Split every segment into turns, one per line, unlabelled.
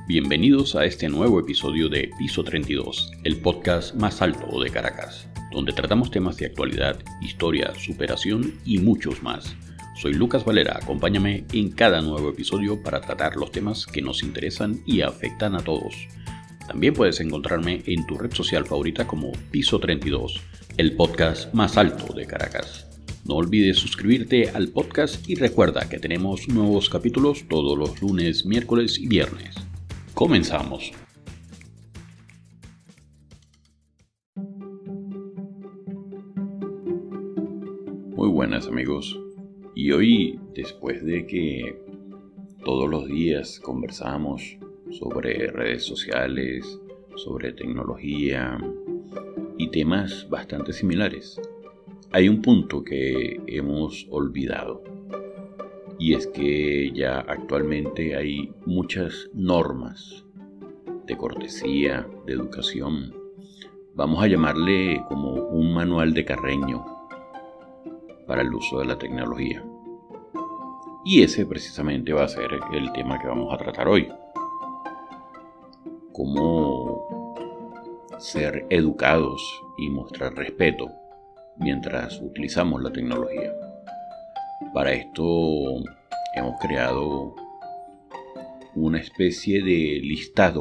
Bienvenidos a este nuevo episodio de Piso 32, el podcast más alto de Caracas, donde tratamos temas de actualidad, historia, superación y muchos más. Soy Lucas Valera, acompáñame en cada nuevo episodio para tratar los temas que nos interesan y afectan a todos. También puedes encontrarme en tu red social favorita como Piso 32, el podcast más alto de Caracas. No olvides suscribirte al podcast y recuerda que tenemos nuevos capítulos todos los lunes, miércoles y viernes. Comenzamos. Muy buenas amigos. Y hoy, después de que todos los días conversamos sobre redes sociales, sobre tecnología y temas bastante similares, hay un punto que hemos olvidado. Y es que ya actualmente hay muchas normas de cortesía, de educación. Vamos a llamarle como un manual de Carreño para el uso de la tecnología. Y ese precisamente va a ser el tema que vamos a tratar hoy. Cómo ser educados y mostrar respeto mientras utilizamos la tecnología. Para esto hemos creado una especie de listado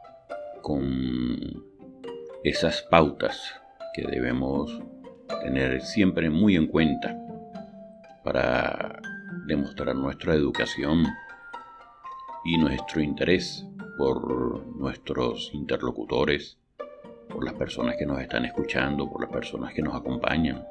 con esas pautas que debemos tener siempre muy en cuenta para demostrar nuestra educación y nuestro interés por nuestros interlocutores, por las personas que nos están escuchando, por las personas que nos acompañan.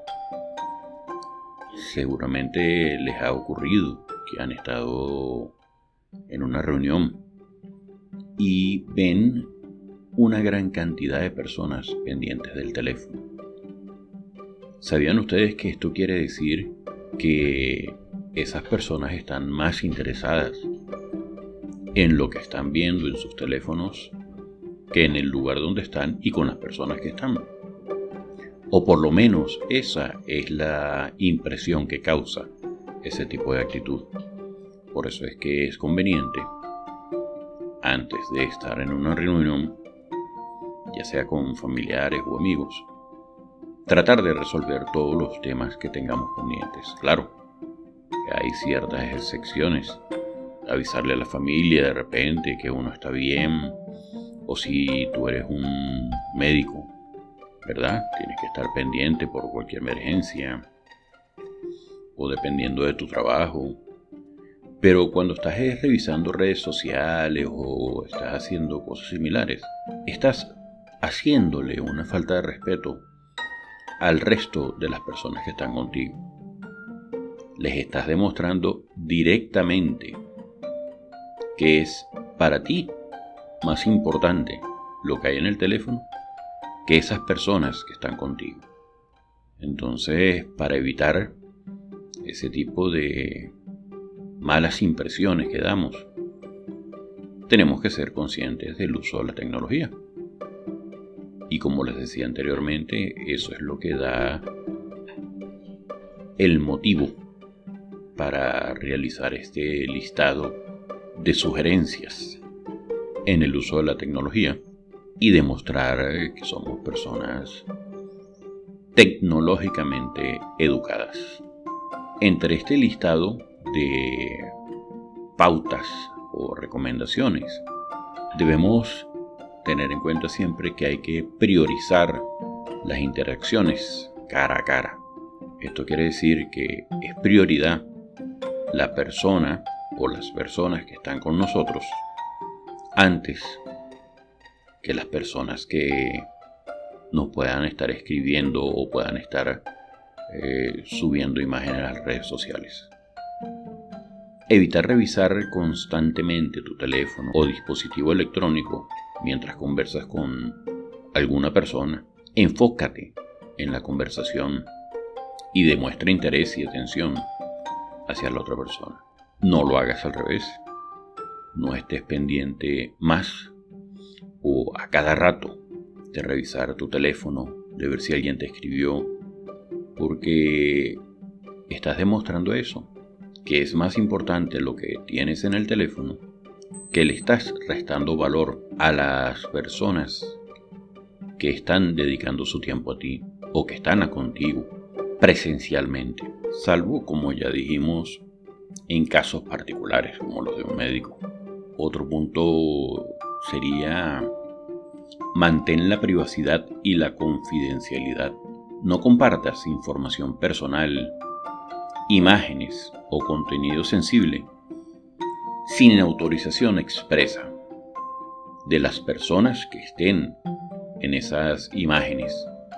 Seguramente les ha ocurrido que han estado en una reunión y ven una gran cantidad de personas pendientes del teléfono. ¿Sabían ustedes que esto quiere decir que esas personas están más interesadas en lo que están viendo en sus teléfonos que en el lugar donde están y con las personas que están? O por lo menos esa es la impresión que causa ese tipo de actitud. Por eso es que es conveniente, antes de estar en una reunión, ya sea con familiares o amigos, tratar de resolver todos los temas que tengamos pendientes. Claro, que hay ciertas excepciones. Avisarle a la familia de repente que uno está bien, o si tú eres un médico, ¿verdad? Tienes que estar pendiente por cualquier emergencia o dependiendo de tu trabajo. Pero cuando estás revisando redes sociales o estás haciendo cosas similares, estás haciéndole una falta de respeto al resto de las personas que están contigo. Les estás demostrando directamente que es para ti más importante lo que hay en el teléfono que esas personas que están contigo. Entonces, para evitar ese tipo de malas impresiones que damos, tenemos que ser conscientes del uso de la tecnología. Y como les decía anteriormente, eso es lo que da el motivo para realizar este listado de sugerencias en el uso de la tecnología y demostrar que somos personas tecnológicamente educadas. Entre este listado de pautas o recomendaciones, debemos tener en cuenta siempre que hay que priorizar las interacciones cara a cara. Esto quiere decir que es prioridad la persona o las personas que están con nosotros antes que las personas que nos puedan estar escribiendo o puedan estar subiendo imágenes a las redes sociales. Evitar revisar constantemente tu teléfono o dispositivo electrónico mientras conversas con alguna persona. Enfócate en la conversación y demuestra interés y atención hacia la otra persona. No lo hagas al revés. No estés pendiente más o a cada rato de revisar tu teléfono, de ver si alguien te escribió, porque estás demostrando eso, que es más importante lo que tienes en el teléfono que le estás restando valor a las personas que están dedicando su tiempo a ti o que están contigo presencialmente, salvo, como ya dijimos, en casos particulares como los de un médico. Otro punto sería: mantén la privacidad y la confidencialidad. No compartas información personal, imágenes o contenido sensible sin autorización expresa de las personas que estén en esas imágenes.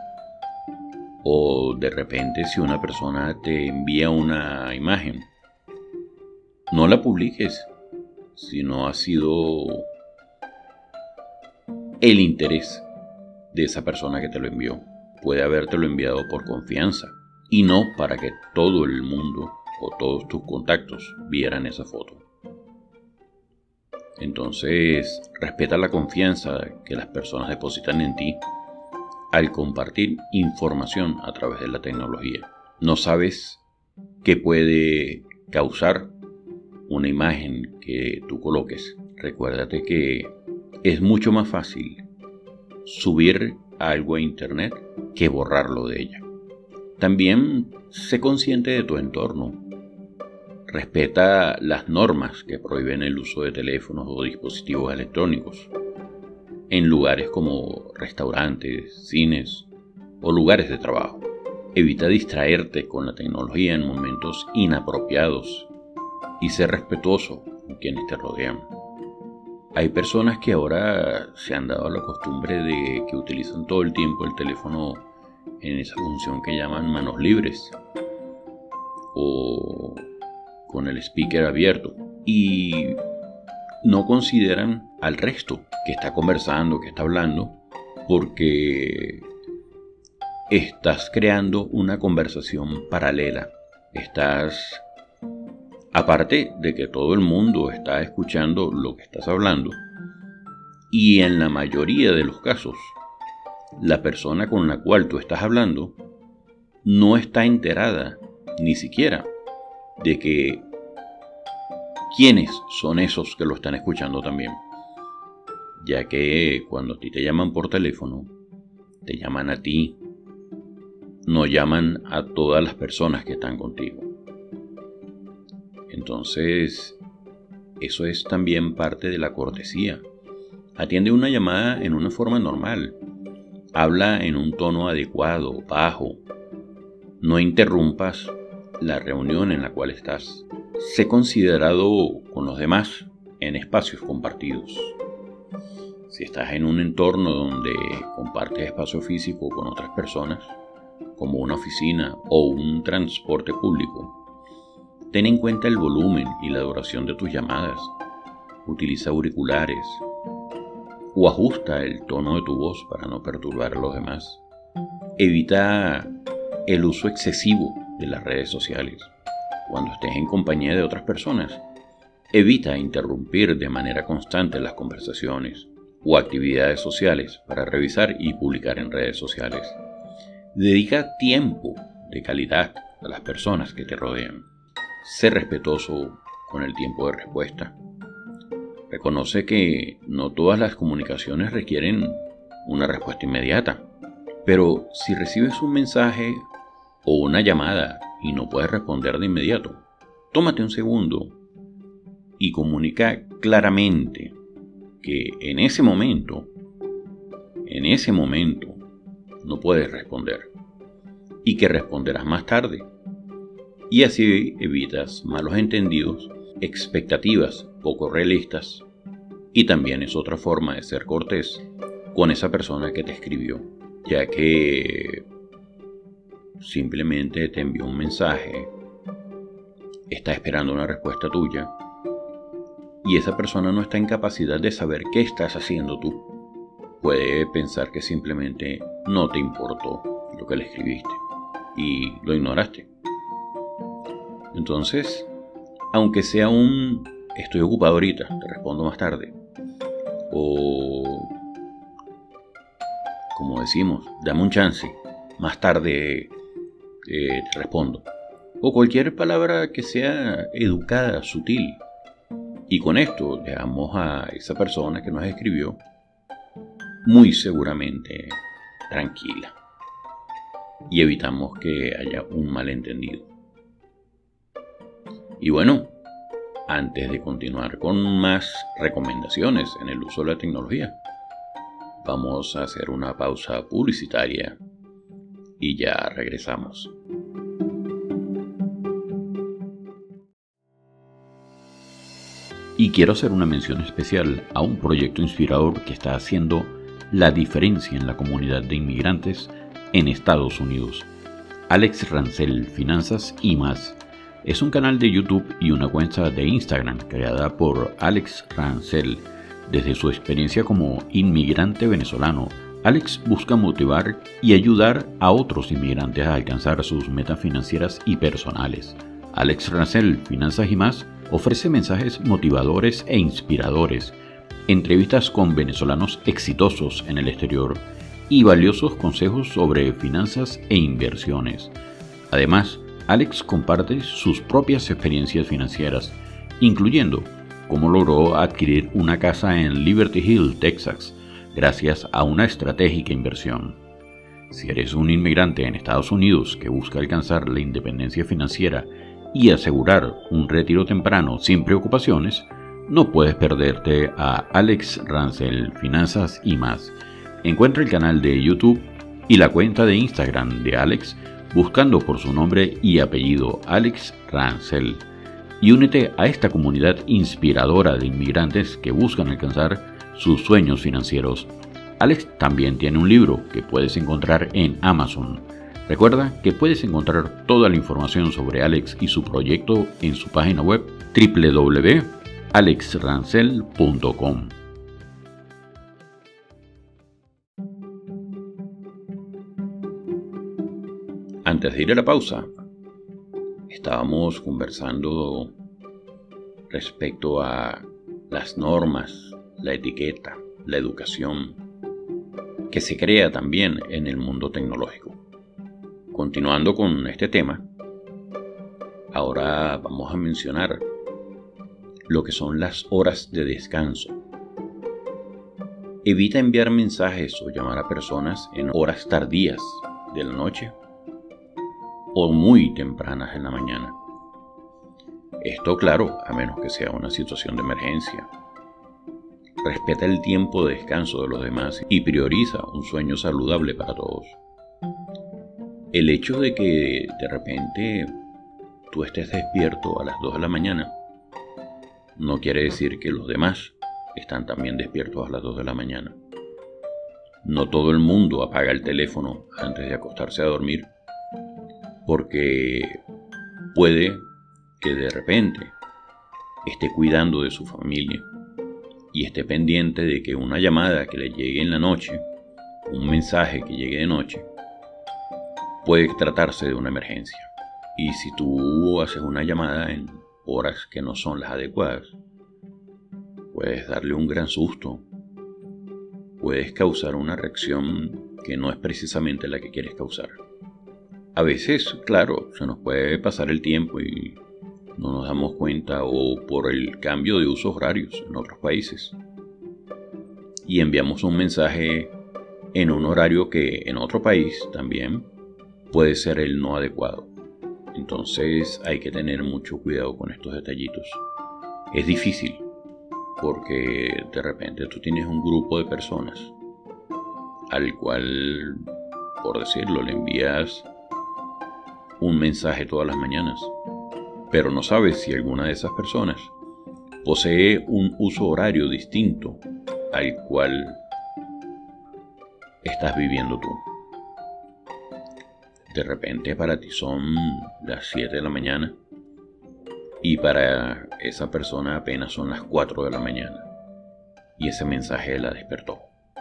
O de repente, si una persona te envía una imagen, no la publiques si no ha sido el interés de esa persona que te lo envió. Puede habértelo enviado por confianza y no para que todo el mundo o todos tus contactos vieran esa foto. Entonces, respeta la confianza que las personas depositan en ti al compartir información a través de la tecnología. No sabes qué puede causar una imagen que tú coloques. Recuérdate que es mucho más fácil subir algo a internet que borrarlo de ella. También sé consciente de tu entorno. Respeta las normas que prohíben el uso de teléfonos o dispositivos electrónicos en lugares como restaurantes, cines o lugares de trabajo. Evita distraerte con la tecnología en momentos inapropiados y sé respetuoso con quienes te rodean. Hay personas que ahora se han dado la costumbre de que utilizan todo el tiempo el teléfono en esa función que llaman manos libres o con el speaker abierto y no consideran al resto que está conversando, que está hablando, porque estás creando una conversación paralela. Aparte de que todo el mundo está escuchando lo que estás hablando, y en la mayoría de los casos, la persona con la cual tú estás hablando no está enterada ni siquiera de que quiénes son esos que lo están escuchando también, ya que cuando a ti te llaman por teléfono, te llaman a ti, no llaman a todas las personas que están contigo. Entonces, eso es también parte de la cortesía. Atiende una llamada en una forma normal. Habla en un tono adecuado, bajo. No interrumpas la reunión en la cual estás. Sé considerado con los demás en espacios compartidos. Si estás en un entorno donde compartes espacio físico con otras personas, como una oficina o un transporte público, ten en cuenta el volumen y la duración de tus llamadas. Utiliza auriculares o ajusta el tono de tu voz para no perturbar a los demás. Evita el uso excesivo de las redes sociales. Cuando estés en compañía de otras personas, evita interrumpir de manera constante las conversaciones o actividades sociales para revisar y publicar en redes sociales. Dedica tiempo de calidad a las personas que te rodean. Sé respetuoso con el tiempo de respuesta. Reconoce que no todas las comunicaciones requieren una respuesta inmediata, pero si recibes un mensaje o una llamada y no puedes responder de inmediato, tómate un segundo y comunica claramente que en ese momento no puedes responder y que responderás más tarde. Y así evitas malos entendidos, expectativas poco realistas, y también es otra forma de ser cortés con esa persona que te escribió, ya que simplemente te envió un mensaje, está esperando una respuesta tuya, y esa persona no está en capacidad de saber qué estás haciendo tú. Puede pensar que simplemente no te importó lo que le escribiste y lo ignoraste. Entonces, aunque sea estoy ocupado ahorita, te respondo más tarde, o como decimos, dame un chance, más tarde te respondo, o cualquier palabra que sea educada, sutil, Y con esto dejamos a esa persona que nos escribió muy seguramente tranquila y evitamos que haya un malentendido. Y bueno, antes de continuar con más recomendaciones en el uso de la tecnología, vamos a hacer una pausa publicitaria y ya regresamos. Y quiero hacer una mención especial a un proyecto inspirador que está haciendo la diferencia en la comunidad de inmigrantes en Estados Unidos. Alex Rancel, Finanzas y más. Es un canal de YouTube y una cuenta de Instagram creada por Alex Rancel. Desde su experiencia como inmigrante venezolano, Alex busca motivar y ayudar a otros inmigrantes a alcanzar sus metas financieras y personales. Alex Rancel, Finanzas y más, ofrece mensajes motivadores e inspiradores, entrevistas con venezolanos exitosos en el exterior y valiosos consejos sobre finanzas e inversiones. Además, Alex comparte sus propias experiencias financieras, incluyendo cómo logró adquirir una casa en Liberty Hill, Texas, gracias a una estratégica inversión. Si eres un inmigrante en Estados Unidos que busca alcanzar la independencia financiera y asegurar un retiro temprano sin preocupaciones, no puedes perderte a Alex Rancel, Finanzas y más. Encuentra el canal de YouTube y la cuenta de Instagram de Alex buscando por su nombre y apellido Alex Rancel y únete a esta comunidad inspiradora de inmigrantes que buscan alcanzar sus sueños financieros. Alex también tiene un libro que puedes encontrar en Amazon. Recuerda que puedes encontrar toda la información sobre Alex y su proyecto en su página web www.alexrancel.com. Antes de ir a la pausa, estábamos conversando respecto a las normas, la etiqueta, la educación, que se crea también en el mundo tecnológico. Continuando con este tema, ahora vamos a mencionar lo que son las horas de descanso. Evita enviar mensajes o llamar a personas en horas tardías de la noche o muy tempranas en la mañana. Esto, claro, a menos que sea una situación de emergencia. Respeta el tiempo de descanso de los demás y prioriza un sueño saludable para todos. El hecho de que de repente tú estés despierto a las 2 de la mañana no quiere decir que los demás están también despiertos a las 2 de la mañana. No todo el mundo apaga el teléfono antes de acostarse a dormir, porque puede que de repente esté cuidando de su familia y esté pendiente de que una llamada que le llegue en la noche, un mensaje que llegue de noche, puede tratarse de una emergencia. Y si tú haces una llamada en horas que no son las adecuadas, puedes darle un gran susto, puedes causar una reacción que no es precisamente la que quieres causar. A veces, claro, se nos puede pasar el tiempo y no nos damos cuenta, o por el cambio de usos horarios en otros países, y enviamos un mensaje en un horario que en otro país también puede ser el no adecuado. Entonces hay que tener mucho cuidado con estos detallitos. Es difícil porque de repente tú tienes un grupo de personas al cual, por decirlo, le envías un mensaje todas las mañanas, pero no sabes si alguna de esas personas posee un uso horario distinto al cual estás viviendo tú. De repente para ti son las 7 de la mañana y para esa persona apenas son las 4 de la mañana, y ese mensaje la despertó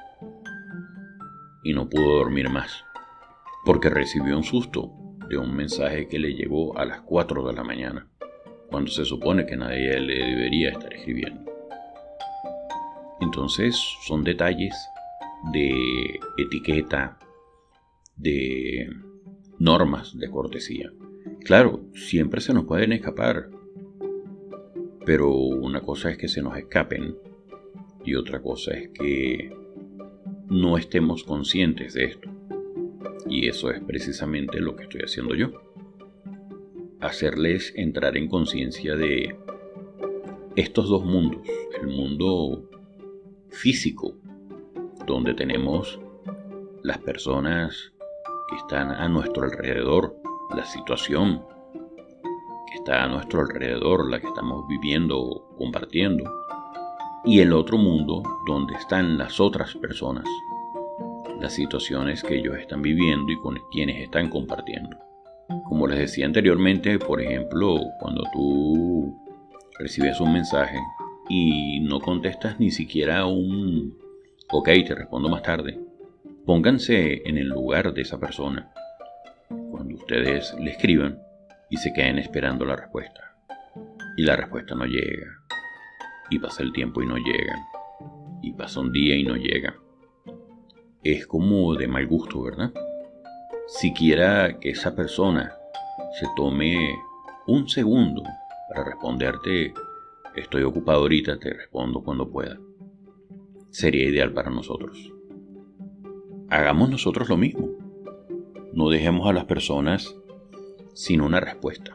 y no pudo dormir más porque recibió un susto de un mensaje que le llegó a las 4 de la mañana, cuando se supone que nadie le debería estar escribiendo. Entonces son detalles de etiqueta, de normas de cortesía. Claro, siempre se nos pueden escapar Pero una cosa es que se nos escapen y otra cosa es que no estemos conscientes de esto. Y eso es precisamente lo que estoy haciendo yo. Hacerles entrar en conciencia de estos dos mundos. El mundo físico, donde tenemos las personas que están a nuestro alrededor, la situación que está a nuestro alrededor, la que estamos viviendo, compartiendo, y el otro mundo donde están las otras personas, las situaciones que ellos están viviendo y con quienes están compartiendo. Como les decía anteriormente, por ejemplo, cuando tú recibes un mensaje y no contestas ni siquiera un ok, te respondo más tarde, pónganse en el lugar de esa persona cuando ustedes le escriban y se queden esperando la respuesta. Y la respuesta no llega. Y pasa el tiempo y no llega. Y pasa un día y no llega. Es como de mal gusto, ¿verdad? Siquiera que esa persona se tome un segundo para responderte, estoy ocupado ahorita, te respondo cuando pueda. Sería ideal para nosotros. Hagamos nosotros lo mismo. No dejemos a las personas sin una respuesta.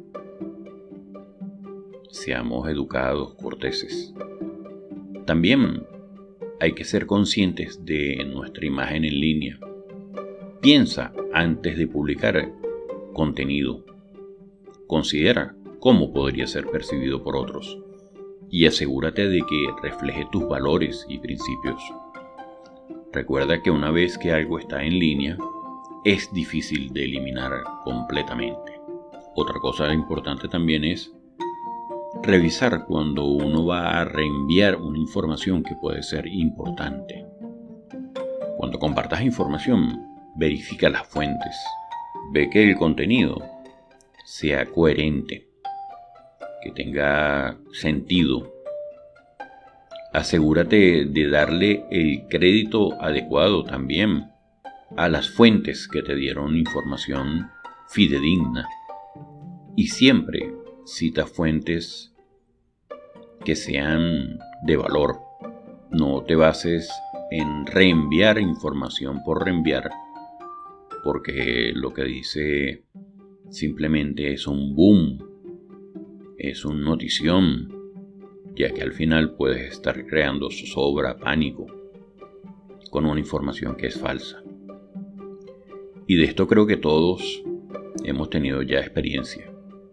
Seamos educados, corteses. También hay que ser conscientes de nuestra imagen en línea. Piensa antes de publicar contenido. Considera cómo podría ser percibido por otros y asegúrate de que refleje tus valores y principios. Recuerda que una vez que algo está en línea, es difícil de eliminar completamente. Otra cosa importante también es revisar cuando uno va a reenviar una información que puede ser importante. Cuando compartas información, verifica las fuentes. Ve que el contenido sea coherente, que tenga sentido. Asegúrate de darle el crédito adecuado también a las fuentes que te dieron información fidedigna. Y siempre cita fuentes que sean de valor. No te bases en reenviar información por reenviar, porque lo que dice simplemente es un boom, es una notición, ya que al final puedes estar creando zozobra, pánico, con una información que es falsa. Y de esto creo que todos hemos tenido ya experiencia,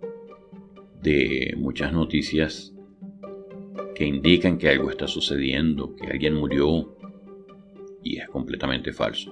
de muchas noticias que indican que algo está sucediendo, que alguien murió, y es completamente falso.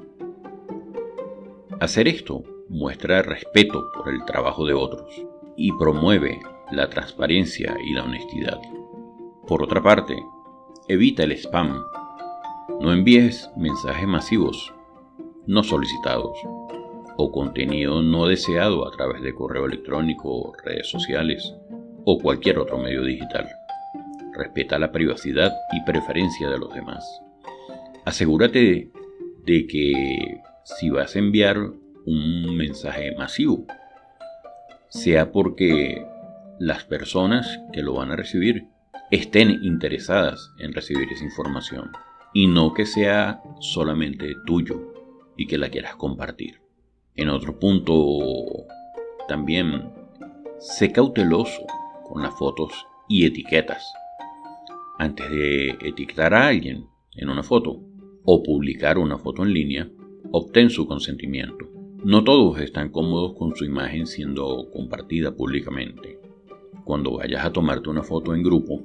Hacer esto muestra respeto por el trabajo de otros y promueve la transparencia y la honestidad. Por otra parte, evita el spam. No envíes mensajes masivos no solicitados o contenido no deseado a través de correo electrónico, redes sociales o cualquier otro medio digital. Respeta la privacidad y preferencia de los demás. Asegúrate de que si vas a enviar un mensaje masivo, sea porque las personas que lo van a recibir estén interesadas en recibir esa información y no que sea solamente tuyo y que la quieras compartir. En otro punto, también sé cauteloso con las fotos y etiquetas. Antes de etiquetar a alguien en una foto o publicar una foto en línea, obtén su consentimiento. No todos están cómodos con su imagen siendo compartida públicamente. Cuando vayas a tomarte una foto en grupo,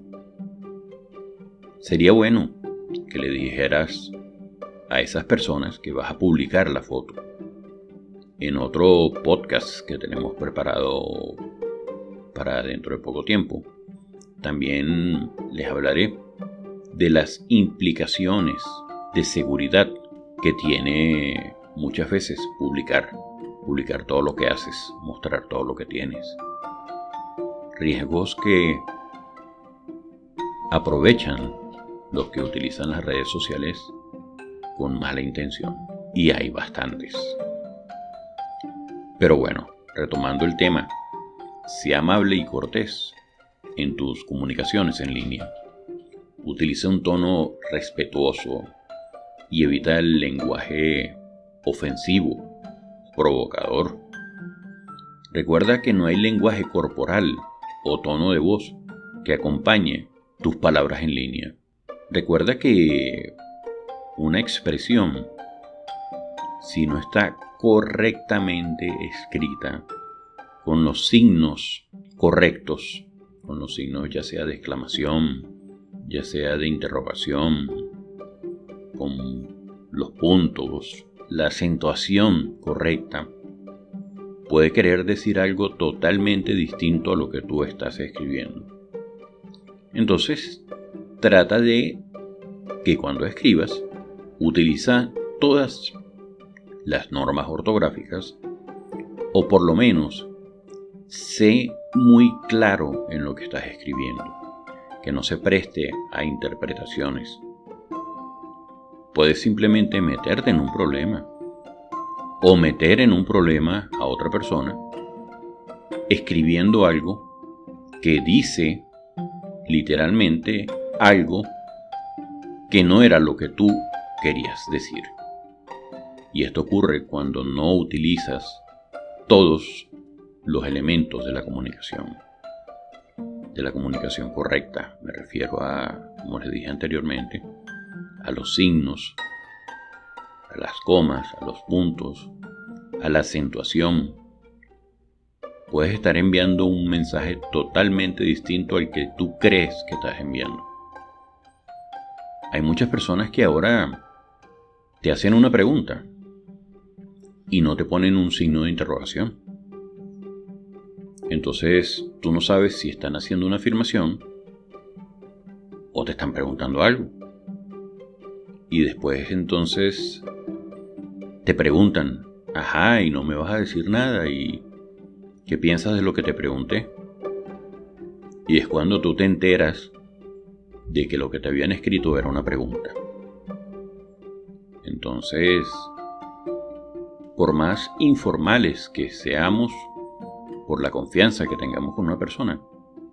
sería bueno que le dijeras a esas personas que vas a publicar la foto. En otro podcast que tenemos preparado para dentro de poco tiempo, también les hablaré de las implicaciones de seguridad que tiene muchas veces publicar todo lo que haces, mostrar todo lo que tienes. Riesgos que aprovechan los que utilizan las redes sociales con mala intención, y hay bastantes. Pero bueno, retomando el tema, sea amable y cortés en tus comunicaciones en línea. Utiliza un tono respetuoso y evita el lenguaje ofensivo, provocador. Recuerda que no hay lenguaje corporal o tono de voz que acompañe tus palabras en línea. Recuerda que una expresión, si no está correctamente escrita, con los signos correctos, con los signos ya sea de exclamación, ya sea de interrogación, con los puntos, la acentuación correcta, puede querer decir algo totalmente distinto a lo que tú estás escribiendo. Entonces, trata de que cuando escribas, utiliza todas las normas ortográficas, o por lo menos sé muy claro en lo que estás escribiendo, que no se preste a interpretaciones. Puedes simplemente meterte en un problema o meter en un problema a otra persona escribiendo algo que dice literalmente algo que no era lo que tú querías decir. Y esto ocurre cuando no utilizas todos los elementos de la comunicación correcta. Me refiero a, como les dije anteriormente, a los signos, a las comas, a los puntos, a la acentuación. Puedes estar enviando un mensaje totalmente distinto al que tú crees que estás enviando. Hay muchas personas que ahora te hacen una pregunta y no te ponen un signo de interrogación. Entonces tú no sabes si están haciendo una afirmación o te están preguntando algo. Y después entonces te preguntan, ajá, y no me vas a decir nada, y ¿qué piensas de lo que te pregunté? Y es cuando tú te enteras de que lo que te habían escrito era una pregunta. Entonces, por más informales que seamos, por la confianza que tengamos con una persona,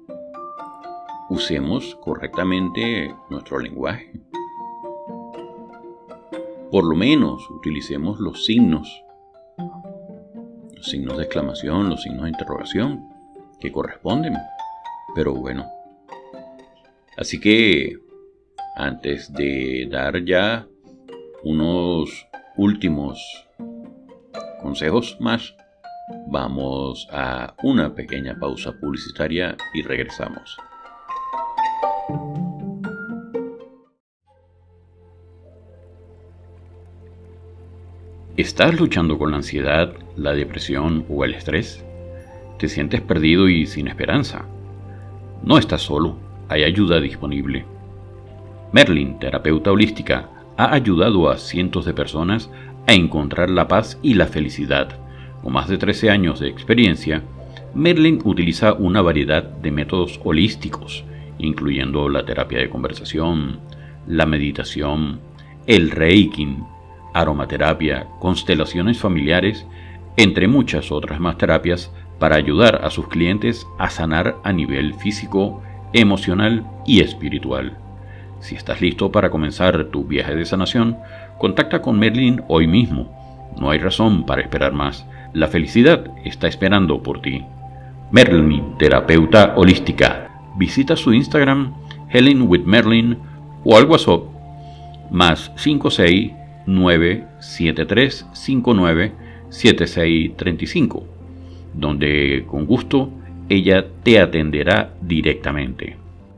usemos correctamente nuestro lenguaje. Por lo menos utilicemos los signos de exclamación, los signos de interrogación que corresponden. Pero bueno, así que antes de dar ya unos últimos consejos más, vamos a una pequeña pausa publicitaria y regresamos. ¿Estás luchando con la ansiedad, la depresión o el estrés? ¿Te sientes perdido y sin esperanza? No estás solo, hay ayuda disponible. Merlin, terapeuta holística, ha ayudado a cientos de personas a encontrar la paz y la felicidad. Con más de 13 años de experiencia, Merlin utiliza una variedad de métodos holísticos, incluyendo la terapia de conversación, la meditación, el Reiki, aromaterapia, constelaciones familiares, entre muchas otras más terapias para ayudar a sus clientes a sanar a nivel físico, emocional y espiritual. Si estás listo para comenzar tu viaje de sanación, contacta con Merlin hoy mismo. No hay razón para esperar más. La felicidad está esperando por ti. Merlin, terapeuta holística. Visita su Instagram, Healing with Merlin, o al WhatsApp, más 569-7359-7635, donde con gusto ella te atenderá directamente.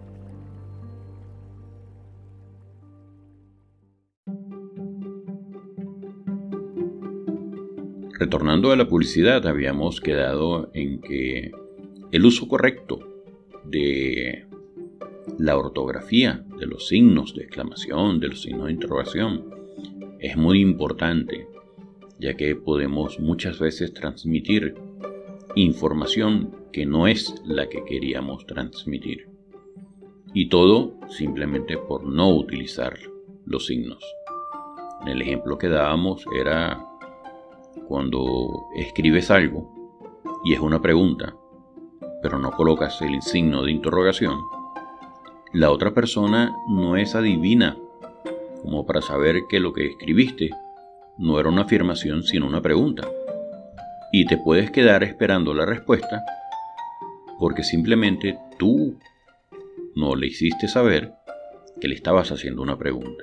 Retornando a la publicidad, habíamos quedado en que el uso correcto de la ortografía, de los signos de exclamación, de los signos de interrogación, es muy importante, ya que podemos muchas veces transmitir información que no es la que queríamos transmitir. Y todo simplemente por no utilizar los signos. En el ejemplo que dábamos era cuando escribes algo y es una pregunta, pero no colocas el signo de interrogación, la otra persona no es adivina como para saber que lo que escribiste no era una afirmación sino una pregunta. Y te puedes quedar esperando la respuesta porque simplemente tú no le hiciste saber que le estabas haciendo una pregunta.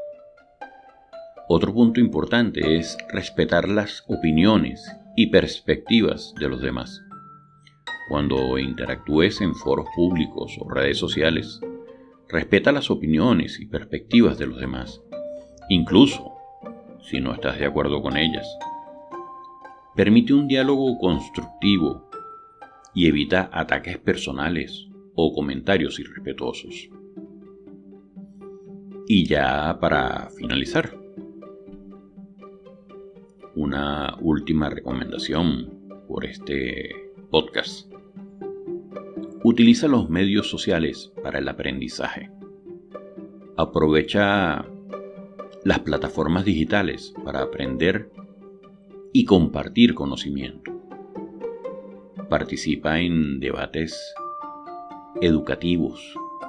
Otro punto importante es respetar las opiniones y perspectivas de los demás. Cuando interactúes en foros públicos o redes sociales, respeta las opiniones y perspectivas de los demás, incluso si no estás de acuerdo con ellas. Permite un diálogo constructivo y evita ataques personales o comentarios irrespetuosos. Y ya para finalizar, una última recomendación por este podcast. Utiliza los medios sociales para el aprendizaje. Aprovecha las plataformas digitales para aprender y compartir conocimiento. Participa en debates educativos.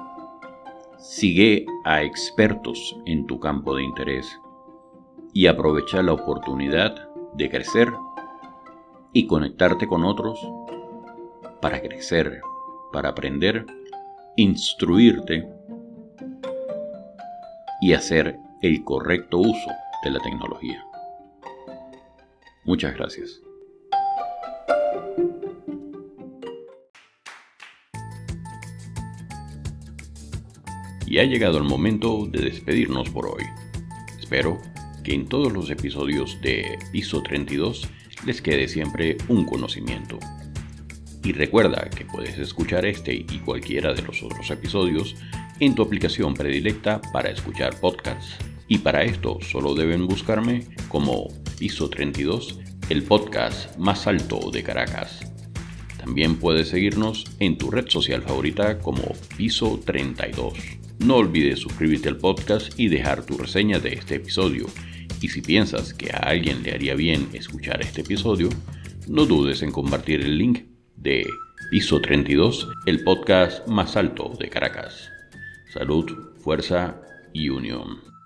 Sigue a expertos en tu campo de interés y aprovecha la oportunidad de crecer y conectarte con otros para crecer, para aprender, instruirte y hacer el correcto uso de la tecnología. Muchas gracias. Y ha llegado el momento de despedirnos por hoy. Espero que en todos los episodios de Piso 32 les quede siempre un conocimiento. Y recuerda que puedes escuchar este y cualquiera de los otros episodios en tu aplicación predilecta para escuchar podcasts. Y para esto solo deben buscarme como Piso 32, el podcast más alto de Caracas. También puedes seguirnos en tu red social favorita como Piso 32. No olvides suscribirte al podcast y dejar tu reseña de este episodio. Y si piensas que a alguien le haría bien escuchar este episodio, no dudes en compartir el link de Piso 32, el podcast más alto de Caracas. Salud, fuerza y unión.